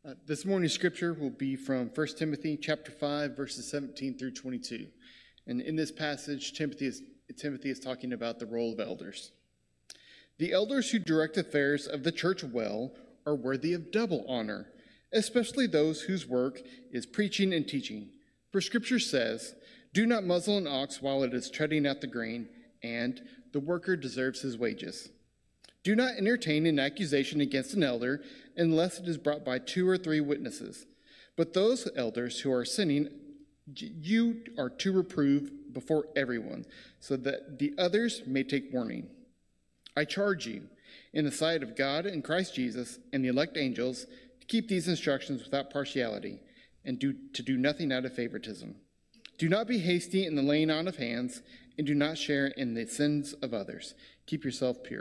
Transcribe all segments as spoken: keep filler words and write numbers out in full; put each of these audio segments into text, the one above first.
Uh, this morning's scripture will be from First Timothy chapter five, verses seventeen through twenty-two. And in this passage, Timothy is, Timothy is talking about the role of elders. The elders who direct affairs of the church well are worthy of double honor, especially those whose work is preaching and teaching. For scripture says, "Do not muzzle an ox while it is treading out the grain, and the worker deserves his wages. Do not entertain an accusation against an elder unless it is brought by two or three witnesses. But those elders who are sinning, you are to reprove before everyone, so that the others may take warning. I charge you, in the sight of God and Christ Jesus and the elect angels, to keep these instructions without partiality, and do, to do nothing out of favoritism. Do not be hasty in the laying on of hands, and do not share in the sins of others. Keep yourself pure."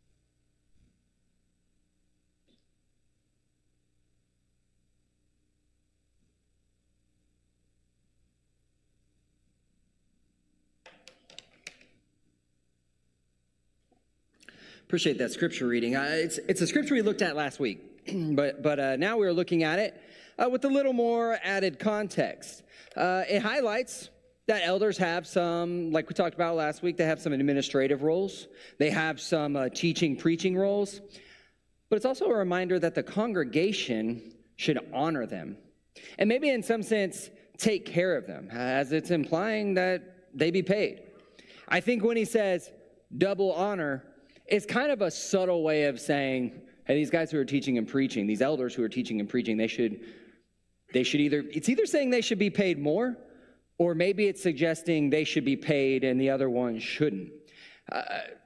Appreciate that scripture reading. Uh, it's it's a scripture we looked at last week, but but uh, now we're looking at it uh, with a little more added context. Uh, it highlights that elders have some, like we talked about last week, they have some administrative roles. They have some uh, teaching, preaching roles. But it's also a reminder that the congregation should honor them, and maybe in some sense take care of them, as it's implying that they be paid. I think when he says double honor, it's kind of a subtle way of saying, hey, these guys who are teaching and preaching, these elders who are teaching and preaching, they should, they should either, it's either saying they should be paid more, or maybe it's suggesting they should be paid and the other one shouldn't. Uh,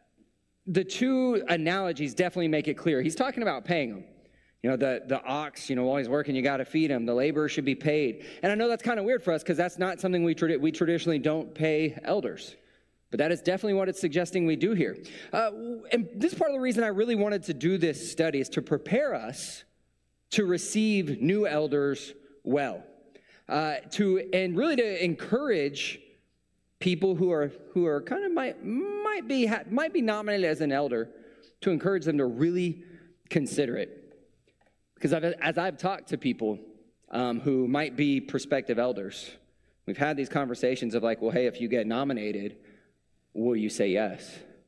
the two analogies definitely make it clear. He's talking about paying them. You know, the, the ox, you know, while he's working, you got to feed him. The laborer should be paid. And I know that's kind of weird for us because that's not something we, tradi- we traditionally don't pay elders. But that is definitely what it's suggesting we do here. Uh, and this is part of the reason I really wanted to do this study is to prepare us to receive new elders well. Uh, to and really to encourage people who are who are kind of might might be might be nominated as an elder, to encourage them to really consider it. Because I've, as I've talked to people um, who might be prospective elders, we've had these conversations of like, well, hey, if you get nominated, will you say yes?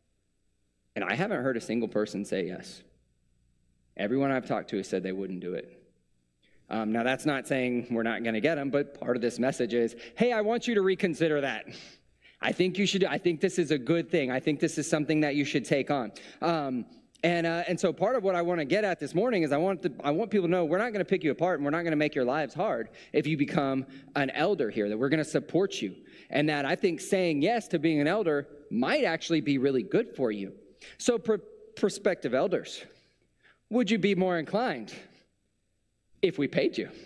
And I haven't heard a single person say yes. Everyone I've talked to has said they wouldn't do it. Um, now, that's not saying we're not going to get them, but part of this message is, hey, I want you to reconsider that. I think you should. I think this is a good thing. I think this is something that you should take on. Um, and uh, and so part of what I want to get at this morning is I want the, I want people to know we're not going to pick you apart, and we're not going to make your lives hard if you become an elder here, that we're going to support you. And that I think saying yes to being an elder might actually be really good for you. So pr- prospective elders, would you be more inclined if we paid you?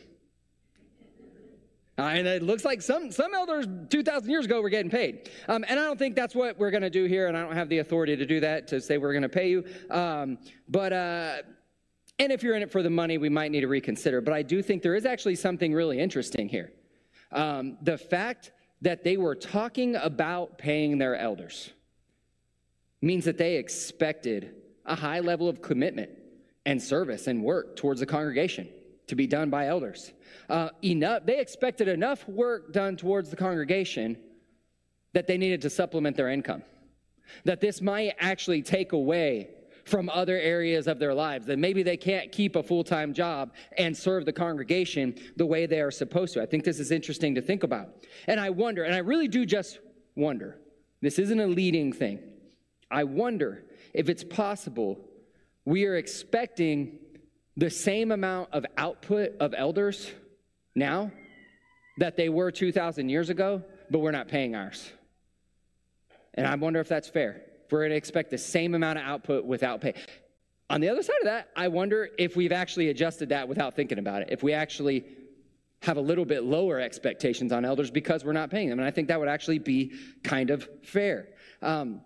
Uh, and it looks like some, some elders two thousand years ago were getting paid. Um, and I don't think that's what we're going to do here, and I don't have the authority to do that, to say we're going to pay you. Um, but, uh, and if you're in it for the money, we might need to reconsider. But I do think there is actually something really interesting here. Um, the fact that they were talking about paying their elders means that they expected a high level of commitment and service and work towards the congregation to be done by elders. Uh, enough, they expected enough work done towards the congregation that they needed to supplement their income. That this might actually take away from other areas of their lives, that maybe they can't keep a full-time job and serve the congregation the way they are supposed to. I think this is interesting to think about. And I wonder, and I really do just wonder, this isn't a leading thing. I wonder if it's possible we are expecting the same amount of output of elders now that they were two thousand years ago, but we're not paying ours. And I wonder if that's fair. If we're going to expect the same amount of output without pay. On the other side of that, I wonder if we've actually adjusted that without thinking about it. If we actually have a little bit lower expectations on elders because we're not paying them. And I think that would actually be kind of fair. Um,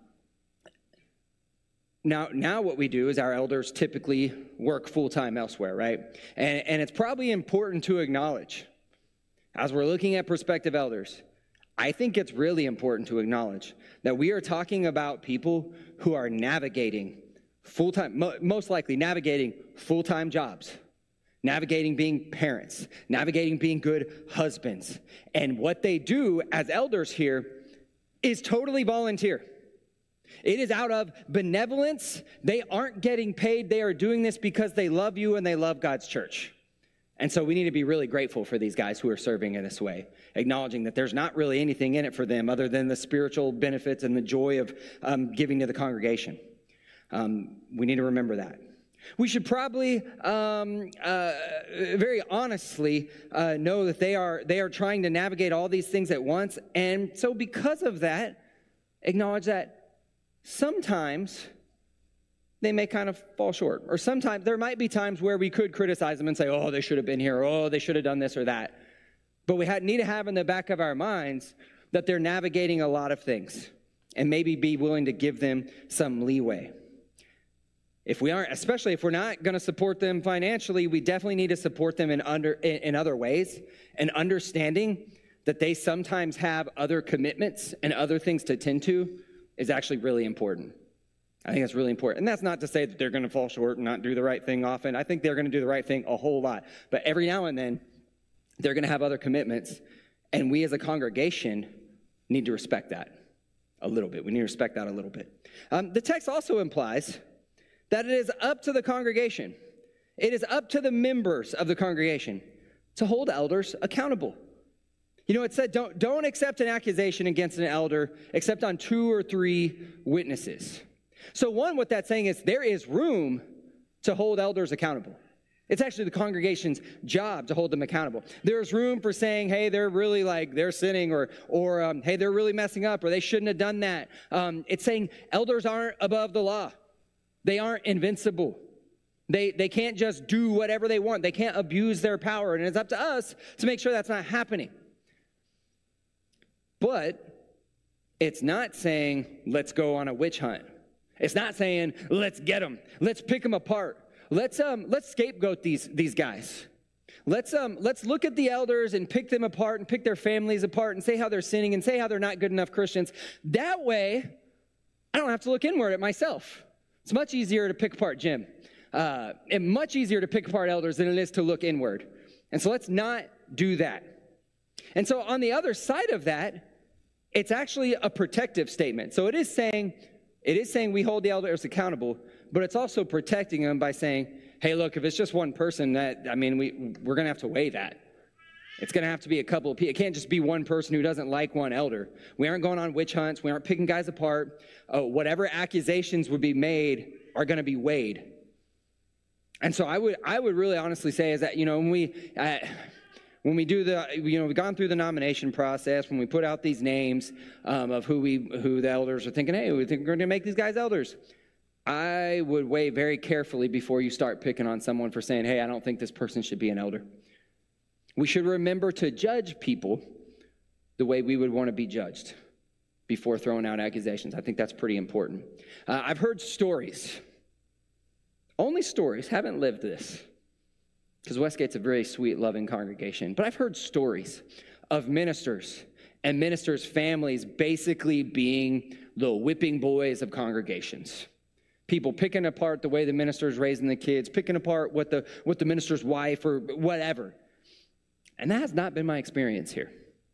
now, now what we do is our elders typically work full-time elsewhere, right? And, and it's probably important to acknowledge, as we're looking at prospective elders, I think it's really important to acknowledge that we are talking about people who are navigating full-time, mo- most likely navigating full-time jobs, navigating being parents, navigating being good husbands. And what they do as elders here is totally volunteer. It is out of benevolence. They aren't getting paid. They are doing this because they love you and they love God's church. And so we need to be really grateful for these guys who are serving in this way, acknowledging that there's not really anything in it for them other than the spiritual benefits and the joy of um, giving to the congregation. Um, we need to remember that. We should probably um, uh, very honestly uh, know that they are they are trying to navigate all these things at once. And so because of that, acknowledge that sometimes they may kind of fall short. Or sometimes there might be times where we could criticize them and say, oh, they should have been here. Or, oh, they should have done this or that. But we need to have in the back of our minds that they're navigating a lot of things and maybe be willing to give them some leeway. If we aren't, especially if we're not going to support them financially, we definitely need to support them in under in, in other ways, and understanding that they sometimes have other commitments and other things to tend to is actually really important. I think that's really important. And that's not to say that they're going to fall short and not do the right thing often. I think they're going to do the right thing a whole lot. But every now and then, they're going to have other commitments, and we as a congregation need to respect that a little bit. We need to respect that a little bit. Um, the text also implies that it is up to the congregation. It is up to the members of the congregation to hold elders accountable. You know, it said, don't, don't accept an accusation against an elder except on two or three witnesses. So one, what that's saying is there is room to hold elders accountable. It's actually the congregation's job to hold them accountable. There's room for saying, hey, they're really like, they're sinning, or, or um, hey, they're really messing up, or they shouldn't have done that. Um, it's saying elders aren't above the law. They aren't invincible. They, they can't just do whatever they want. They can't abuse their power, and it's up to us to make sure that's not happening. But it's not saying, let's go on a witch hunt. It's not saying, let's get them. Let's pick them apart. Let's um let's scapegoat these these guys. Let's um let's look at the elders and pick them apart and pick their families apart and say how they're sinning and say how they're not good enough Christians. That way, I don't have to look inward at myself. It's much easier to pick apart Jim. Uh, and much easier to pick apart elders than it is to look inward. And so let's not do that. And so on the other side of that, it's actually a protective statement. So it is saying, it is saying we hold the elders accountable, but it's also protecting them by saying, hey, look, if it's just one person, that I mean, we, we're going to have to weigh that. It's going to have to be a couple of people. It can't just be one person who doesn't like one elder. We aren't going on witch hunts. We aren't picking guys apart. Uh, whatever accusations would be made are going to be weighed. And so I would I would really honestly say is that, you know, when we uh, when we do the, you know, we've gone through the nomination process, when we put out these names um, of who we who the elders are thinking, hey, we think we're going to make these guys elders. I would weigh very carefully before you start picking on someone for saying, hey, I don't think this person should be an elder. We should remember to judge people the way we would want to be judged before throwing out accusations. I think that's pretty important. Uh, I've heard stories, only stories, haven't lived this, because Westgate's a very sweet, loving congregation, but I've heard stories of ministers and ministers' families basically being the whipping boys of congregations. People picking apart the way the minister's raising the kids, picking apart what the what the minister's wife or whatever. And that has not been my experience here.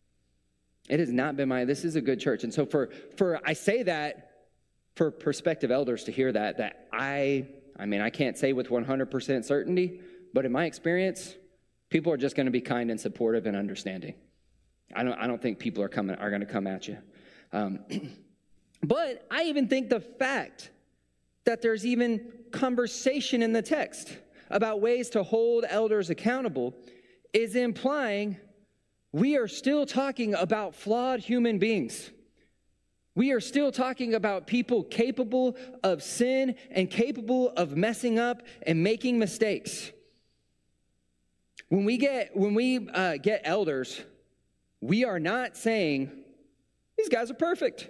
It has not been my, this is a good church. And so for, for I say that for prospective elders to hear that, that I, I mean, I can't say with one hundred percent certainty, but in my experience, people are just going to be kind and supportive and understanding. I don't, I don't think people are coming, are going to come at you. Um, but I even think the fact that there's even conversation in the text about ways to hold elders accountable is implying we are still talking about flawed human beings. We are still talking about people capable of sin and capable of messing up and making mistakes. When we get when we uh, get elders, we are not saying these guys are perfect.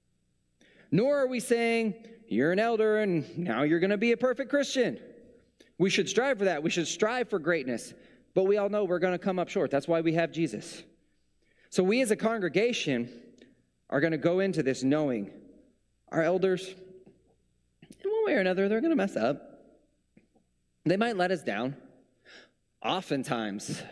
Nor are we saying you're an elder and now you're going to be a perfect Christian. We should strive for that. We should strive for greatness. But we all know we're going to come up short. That's why we have Jesus. So we as a congregation are going to go into this knowing our elders, in one way or another, they're going to mess up. They might let us down. oftentimes,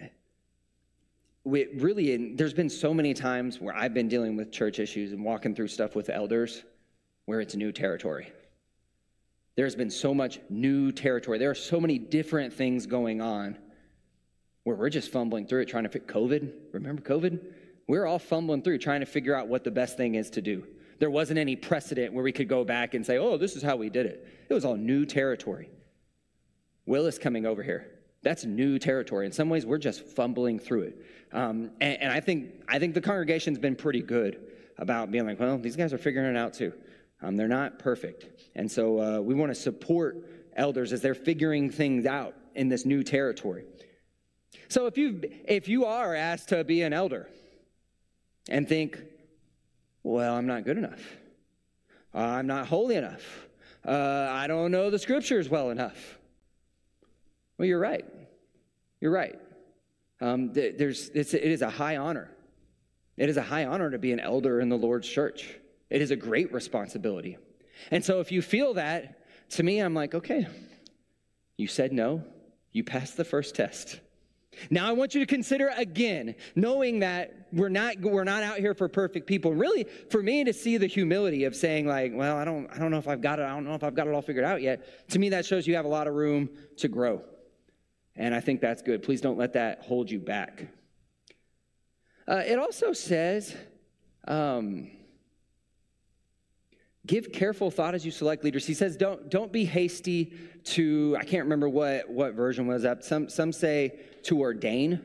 we really, there's been so many times where I've been dealing with church issues and walking through stuff with elders where it's new territory. There's been so much new territory. There are so many different things going on where we're just fumbling through it, trying to fit COVID. Remember COVID? We're all fumbling through, trying to figure out what the best thing is to do. There wasn't any precedent where we could go back and say, oh, this is how we did it. It was all new territory. Willis coming over here. That's new territory. In some ways, we're just fumbling through it. Um, and, and I think I think the congregation's been pretty good about being like, well, these guys are figuring it out too. Um, they're not perfect. And so uh, we want to support elders as they're figuring things out in this new territory. So if you if you are asked to be an elder and think, well, I'm not good enough. Uh, I'm not holy enough. Uh, I don't know the scriptures well enough. Well, you're right. You're right. Um, there's, it's, it is a high honor. It is a high honor to be an elder in the Lord's church. It is a great responsibility. And so if you feel that, to me, I'm like, okay, you said no. You passed the first test. Now I want you to consider again, knowing that we're not we're not out here for perfect people. Really, for me to see the humility of saying like, well, I don't I don't know if I've got it. I don't know if I've got it all figured out yet. To me, that shows you have a lot of room to grow. And I think that's good. Please don't let that hold you back. Uh, it also says, um, give careful thought as you select leaders. He says, don't don't be hasty to, I can't remember what, what version was up. Some, some say to ordain.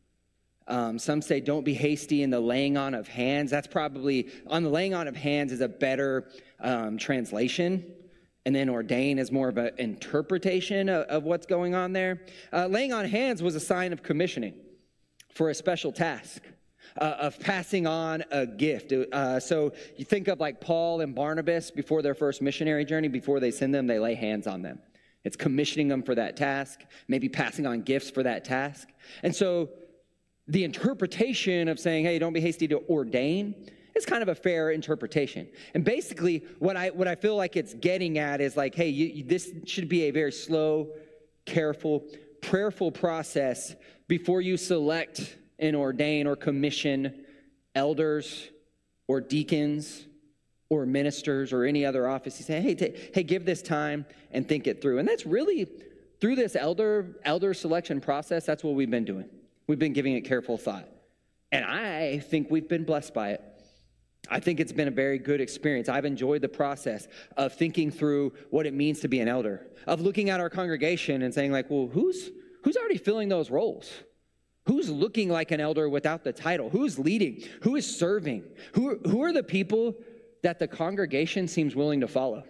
Um, some say don't be hasty in the laying on of hands. That's probably, on the laying on of hands is a better um, translation. And then ordain is more of an interpretation of, of what's going on there. Uh, laying on hands was a sign of commissioning for a special task. Uh, of passing on a gift. Uh, so you think of like Paul and Barnabas before their first missionary journey, before they send them, they lay hands on them. It's commissioning them for that task, maybe passing on gifts for that task. And so the interpretation of saying, hey, don't be hasty to ordain is kind of a fair interpretation. And basically what I what I feel like it's getting at is like, hey, you, you, this should be a very slow, careful, prayerful process before you select and ordain or commission elders or deacons or ministers or any other office. You say, hey, t- hey, give this time and think it through. And that's really, through this elder elder selection process, that's what we've been doing. We've been giving it careful thought. And I think we've been blessed by it. I think it's been a very good experience. I've enjoyed the process of thinking through what it means to be an elder, of looking at our congregation and saying like, well, who's who's already filling those roles? Who's looking like an elder without the title? Who's leading? Who is serving? Who, who are the people that the congregation seems willing to follow?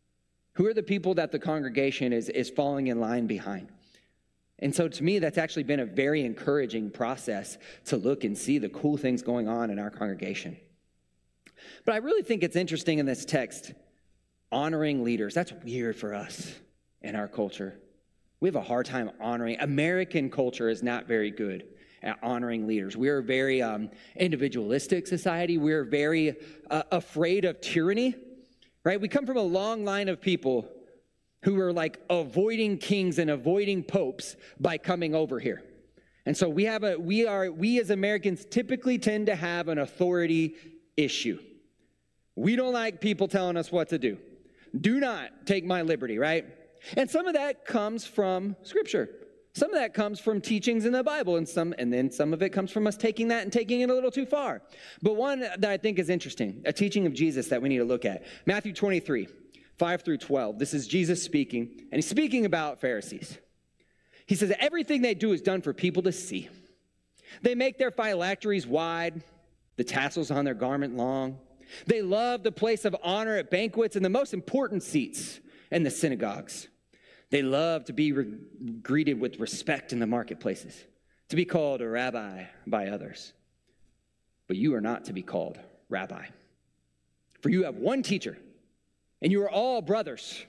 Who are the people that the congregation is, is falling in line behind? And so to me, that's actually been a very encouraging process to look and see the cool things going on in our congregation. But I really think it's interesting in this text, honoring leaders. That's weird for us in our culture. We have a hard time honoring. American culture is not very good at honoring leaders. We are a very um, individualistic society. We're very uh, afraid of tyranny, right? We come from a long line of people who are like avoiding kings and avoiding popes by coming over here. And so we have a, we are, we as Americans typically tend to have an authority issue. We don't like people telling us what to do. Do not take my liberty, right? And some of that comes from Scripture. Some of that comes from teachings in the Bible, and some, and then some of it comes from us taking that and taking it a little too far. But one that I think is interesting, a teaching of Jesus that we need to look at. Matthew twenty-three, five through twelve. This is Jesus speaking, and he's speaking about Pharisees. He says, everything they do is done for people to see. They make their phylacteries wide, the tassels on their garment long. They love the place of honor at banquets and the most important seats in the synagogues. They love to be re- greeted with respect in the marketplaces, to be called a rabbi by others. But you are not to be called rabbi. For you have one teacher, and you are all brothers.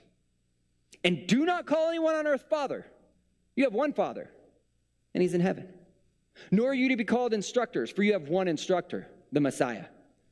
And do not call anyone on earth father. You have one Father, and he's in heaven. Nor are you to be called instructors, for you have one instructor, the Messiah.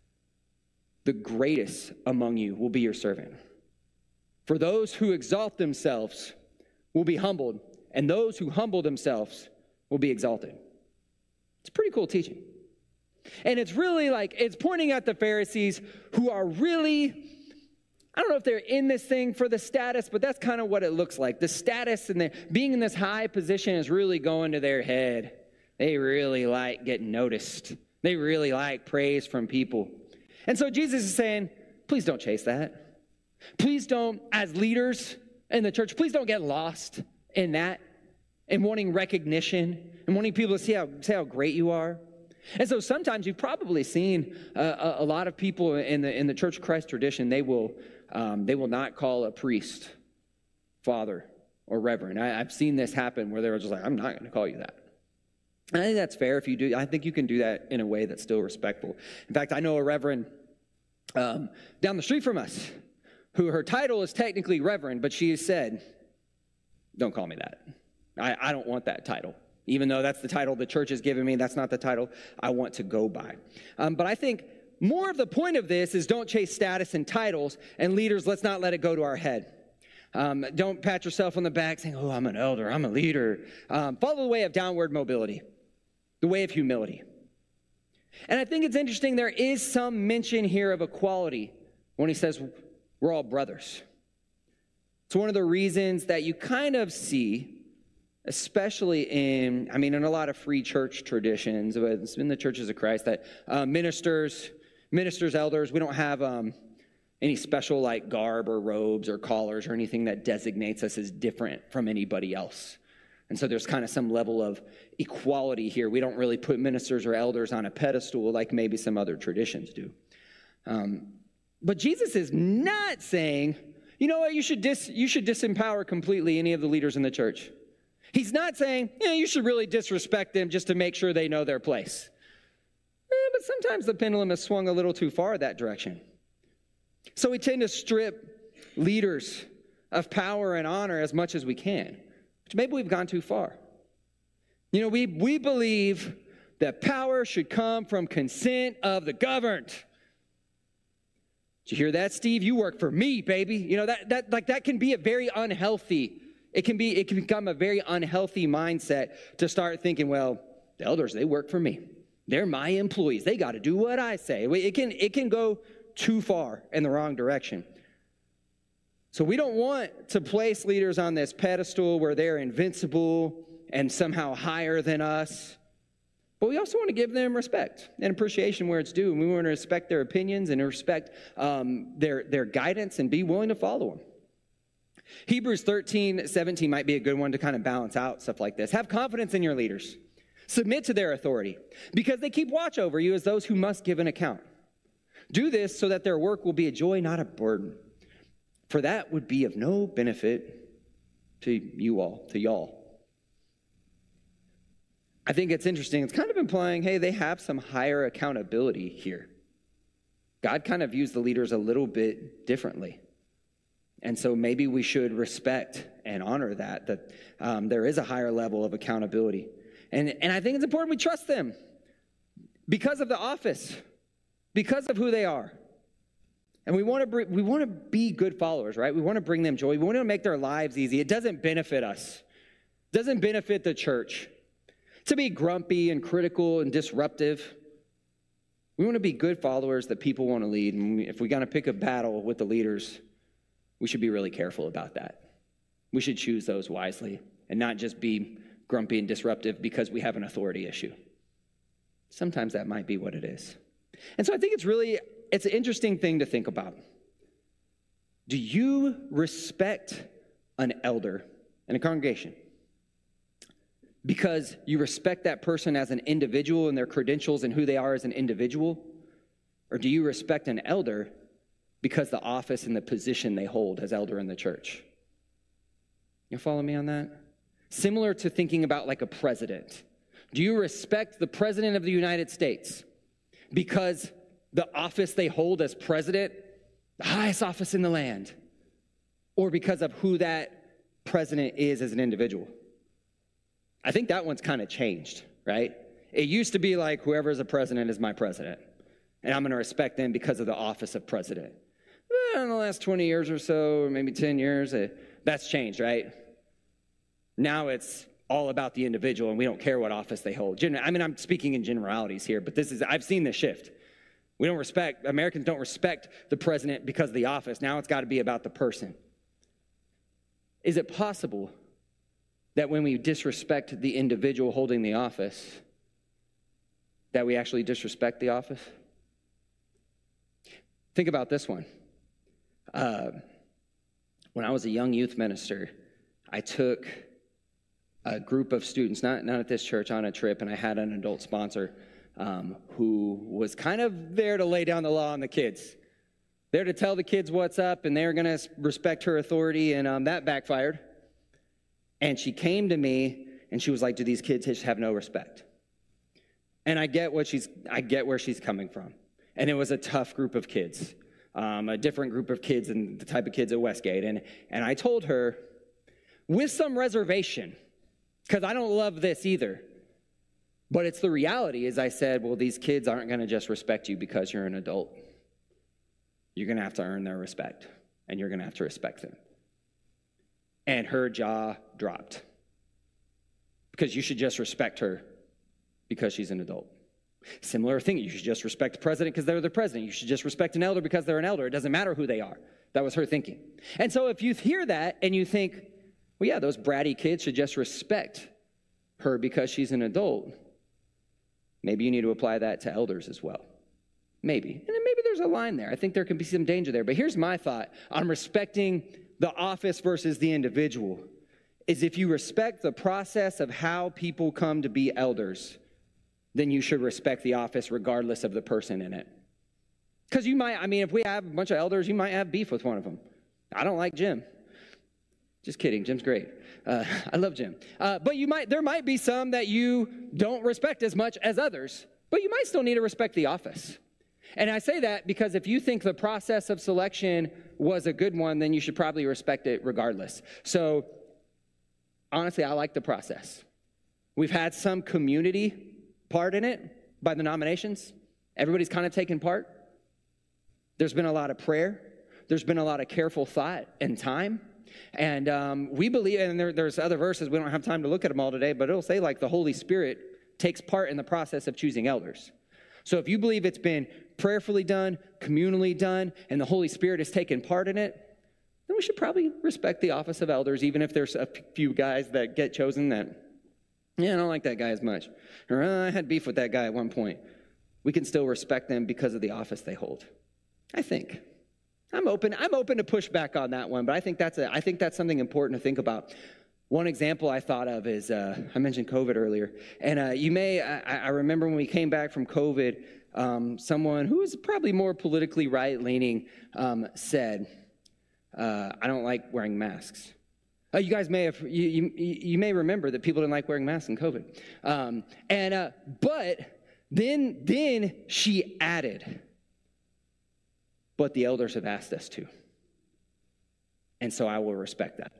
The greatest among you will be your servant. For those who exalt themselves will be humbled, and those who humble themselves will be exalted. It's pretty cool teaching. And it's really like, it's pointing at the Pharisees who are really, I don't know if they're in this thing for the status, but that's kind of what it looks like. The status and the being in this high position is really going to their head. They really like getting noticed. They really like praise from people. And so Jesus is saying, please don't chase that. Please don't, as leaders in the church, please don't get lost in that and wanting recognition and wanting people to see how, see how great you are. And so sometimes you've probably seen uh, a, a lot of people in the in the Church of Christ tradition, they will um, they will not call a priest father or reverend. I, I've seen this happen where they're just like, I'm not going to call you that. And I think that's fair if you do. I think you can do that in a way that's still respectful. In fact, I know a reverend um, down the street from us who her title is technically reverend, but she has said, don't call me that. I, I don't want that title. Even though that's the title the church has given me, that's not the title I want to go by. Um, but I think more of the point of this is don't chase status and titles, and leaders, let's not let it go to our head. Um, don't pat yourself on the back saying, oh, I'm an elder, I'm a leader. Um, follow the way of downward mobility, the way of humility. And I think it's interesting, there is some mention here of equality when he says we're all brothers. It's one of the reasons that you kind of see, especially in, I mean, in a lot of free church traditions, but it's in the churches of Christ, that uh, ministers, ministers, elders, we don't have um, any special like garb or robes or collars or anything that designates us as different from anybody else. And so there's kind of some level of equality here. We don't really put ministers or elders on a pedestal like maybe some other traditions do. Um, but Jesus is not saying, you know what, you should dis, you should disempower completely any of the leaders in the church. He's not saying, yeah, you should really disrespect them just to make sure they know their place. Eh, but sometimes the pendulum has swung a little too far that direction. So we tend to strip leaders of power and honor as much as we can. But maybe we've gone too far. You know, we, we believe that power should come from consent of the governed. Did you hear that, Steve? You work for me, baby. You know, that, that, like, that can be a very unhealthy It can be, it can become a very unhealthy mindset to start thinking, well, the elders, they work for me. They're my employees. They got to do what I say. It can, it can go too far in the wrong direction. So we don't want to place leaders on this pedestal where they're invincible and somehow higher than us. But we also want to give them respect and appreciation where it's due. And we want to respect their opinions and respect um, their, their guidance and be willing to follow them. Hebrews thirteen seventeen might be a good one to kind of balance out stuff like this. Have confidence in your leaders. Submit to their authority because they keep watch over you as those who must give an account. Do this so that their work will be a joy, not a burden. For that would be of no benefit to you all, to y'all. I think it's interesting. It's kind of implying, hey, they have some higher accountability here. God kind of views the leaders a little bit differently. And so maybe we should respect and honor that, that um, there is a higher level of accountability. And, and I think it's important we trust them because of the office, because of who they are. And we want to br- we want to be good followers, right? We want to bring them joy. We want to make their lives easy. It doesn't benefit us. It doesn't benefit the church to be grumpy and critical and disruptive. We want to be good followers that people want to lead. And if we're going to pick a battle with the leaders, we should be really careful about that. We should choose those wisely and not just be grumpy and disruptive because we have an authority issue. Sometimes that might be what it is. And so I think it's really, it's an interesting thing to think about. Do you respect an elder in a congregation because you respect that person as an individual and their credentials and who they are as an individual? Or do you respect an elder because the office and the position they hold as elder in the church? You follow me on that? Similar to thinking about like a president. Do you respect the president of the United States because the office they hold as president, the highest office in the land, or because of who that president is as an individual? I think that one's kind of changed, right? It used to be like whoever is a president is my president, and I'm going to respect them because of the office of president. In the last twenty years or so, or maybe ten years, uh, that's changed, right? Now it's all about the individual, and we don't care what office they hold. Gen- I mean, I'm speaking in generalities here, but this is, I've seen this shift. We don't respect, Americans don't respect the president because of the office. Now it's got to be about the person. Is it possible that when we disrespect the individual holding the office, that we actually disrespect the office? Think about this one. Uh, when I was a young youth minister, I took a group of students, not, not at this church, on a trip, and I had an adult sponsor um, who was kind of there to lay down the law on the kids. There to tell the kids what's up, and they're going to respect her authority, and um, that backfired. And she came to me, and she was like, do these kids just have no respect? And I get what she's, I get where she's coming from. And it was a tough group of kids, um, a different group of kids than the type of kids at Westgate. And, and I told her, with some reservation, because I don't love this either, but it's the reality, is I said, well, these kids aren't going to just respect you because you're an adult. You're going to have to earn their respect, and you're going to have to respect them. And her jaw dropped, because you should just respect her because she's an adult. Similar thing, you should just respect the president because they're the president. You should just respect an elder because they're an elder. It doesn't matter who they are. That was her thinking. And so if you hear that and you think, well, yeah, those bratty kids should just respect her because she's an adult, maybe you need to apply that to elders as well. Maybe. And then maybe there's a line there. I think there can be some danger there. But here's my thought on respecting the office versus the individual, is if you respect the process of how people come to be elders, then you should respect the office regardless of the person in it. Because you might, I mean, if we have a bunch of elders, you might have beef with one of them. I don't like Jim. Just kidding, Jim's great. Uh, I love Jim. Uh, but you might, there might be some that you don't respect as much as others, but you might still need to respect the office. And I say that because if you think the process of selection was a good one, then you should probably respect it regardless. So honestly, I like the process. We've had some community part in it by the nominations. Everybody's kind of taken part. There's been a lot of prayer. There's been a lot of careful thought and time. And um, we believe, and there, there's other verses, we don't have time to look at them all today, but it'll say like the Holy Spirit takes part in the process of choosing elders. So if you believe it's been prayerfully done, communally done, and the Holy Spirit has taken part in it, then we should probably respect the office of elders, even if there's a few guys that get chosen that, yeah, I don't like that guy as much. Or uh, I had beef with that guy at one point. We can still respect them because of the office they hold. I think. I'm open. I'm open to push back on that one, but I think that's a, I think that's something important to think about. One example I thought of is, uh, I mentioned COVID earlier, and uh, you may, I, I remember when we came back from COVID, um, someone who was probably more politically right-leaning um, said, uh, I don't like wearing masks. Uh, you guys may have, you, you, you may remember that people didn't like wearing masks in COVID. Um, and, uh, but then, then she added, but the elders have asked us to. And so I will respect that.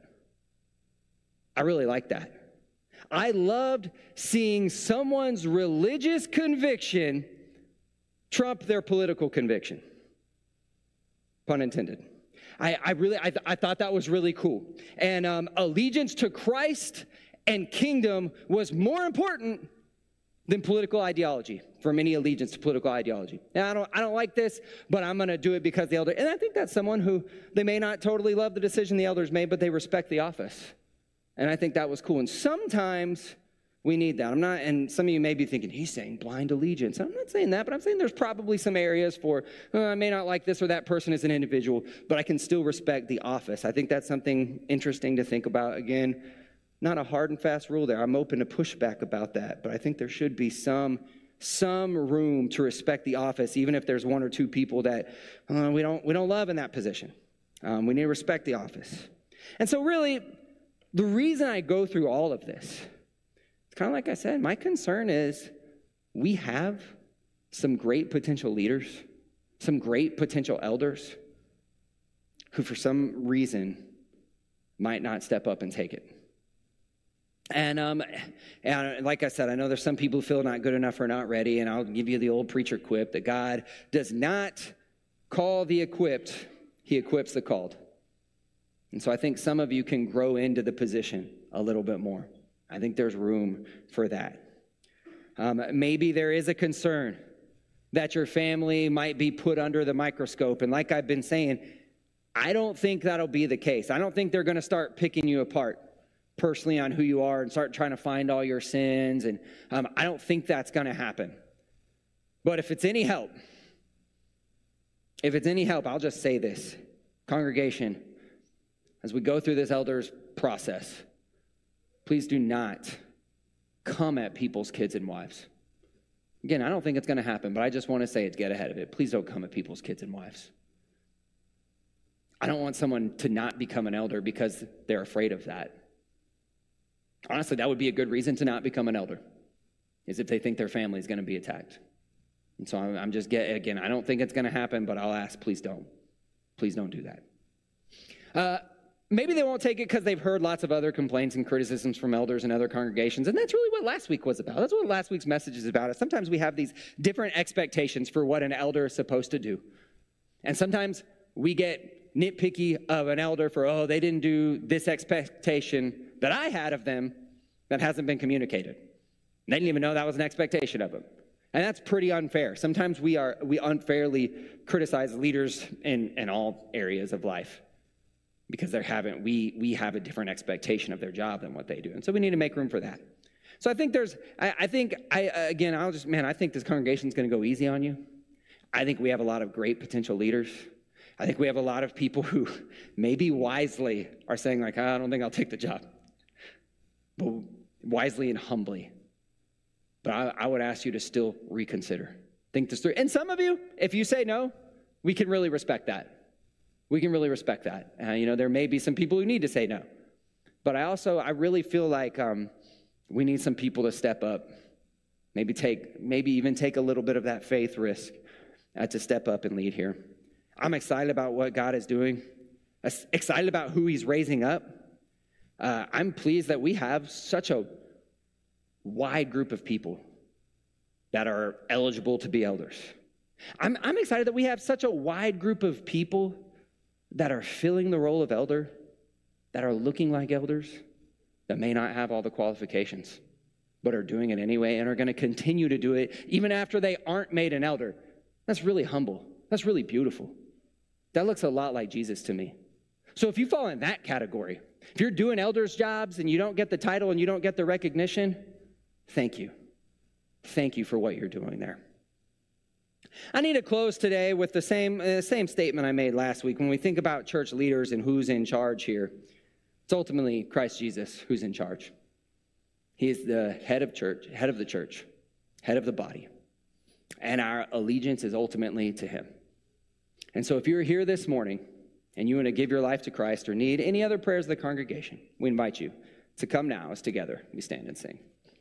I really like that. I loved seeing someone's religious conviction trump their political conviction. Pun intended. I, I really, I, th- I thought that was really cool. And um, allegiance to Christ and kingdom was more important than political ideology, for many allegiance to political ideology. Now, I don't, I don't like this, but I'm going to do it because the elder, and I think that's someone who, they may not totally love the decision the elders made, but they respect the office. And I think that was cool. And sometimes we need that. I'm not, and some of you may be thinking, he's saying blind allegiance. I'm not saying that, but I'm saying there's probably some areas for, oh, I may not like this or that person as an individual, but I can still respect the office. I think that's something interesting to think about. Again, not a hard and fast rule there. I'm open to pushback about that, but I think there should be some some room to respect the office, even if there's one or two people that uh, we don't we don't love in that position. Um, we need to respect the office. And so really, the reason I go through all of this, it's kind of like I said, my concern is we have some great potential leaders, some great potential elders who for some reason might not step up and take it. And, um, and like I said, I know there's some people who feel not good enough or not ready, and I'll give you the old preacher quip that God does not call the equipped, he equips the called. And so I think some of you can grow into the position a little bit more. I think there's room for that. Um, maybe there is a concern that your family might be put under the microscope. And like I've been saying, I don't think that'll be the case. I don't think they're going to start picking you apart personally on who you are and start trying to find all your sins. And um, I don't think that's going to happen. But if it's any help, if it's any help, I'll just say this. Congregation, as we go through this elders process, please do not come at people's kids and wives. Again, I don't think it's going to happen, but I just want to say it to get ahead of it. Please don't come at people's kids and wives. I don't want someone to not become an elder because they're afraid of that. Honestly, that would be a good reason to not become an elder, is if they think their family is going to be attacked. And so I'm, I'm just, get, again, I don't think it's going to happen, but I'll ask, please don't. Please don't do that. Uh, maybe they won't take it because they've heard lots of other complaints and criticisms from elders and other congregations, and that's really what last week was about. That's what last week's message is about. Sometimes we have these different expectations for what an elder is supposed to do. And sometimes we get nitpicky of an elder for, oh, they didn't do this expectation that I had of them that hasn't been communicated. They didn't even know that was an expectation of them. And that's pretty unfair. Sometimes we are we unfairly criticize leaders in, in all areas of life because they haven't we we have a different expectation of their job than what they do. And so we need to make room for that. So I think there's I, I think I again I'll just man, I think this congregation is going to go easy on you. I think we have a lot of great potential leaders. I think we have a lot of people who maybe wisely are saying like, I don't think I'll take the job. But wisely and humbly. But I, I would ask you to still reconsider. Think this through. And some of you, if you say no, we can really respect that. We can really respect that. Uh, you know, there may be some people who need to say no. But I also, I really feel like um, we need some people to step up. Maybe take, maybe even take a little bit of that faith risk uh, to step up and lead here. I'm excited about what God is doing. Excited about who he's raising up. Uh, I'm pleased that we have such a wide group of people that are eligible to be elders. I'm, I'm excited that we have such a wide group of people that are filling the role of elder, that are looking like elders, that may not have all the qualifications, but are doing it anyway and are going to continue to do it even after they aren't made an elder. That's really humble. That's really beautiful. That looks a lot like Jesus to me. So if you fall in that category, if you're doing elders' jobs and you don't get the title and you don't get the recognition, thank you. Thank you for what you're doing there. I need to close today with the same, uh, same statement I made last week. When we think about church leaders and who's in charge here, it's ultimately Christ Jesus who's in charge. He is the head of church, head of the church, head of the body. And our allegiance is ultimately to him. And so if you're here this morning and you want to give your life to Christ or need any other prayers of the congregation, we invite you to come now as together we stand and sing.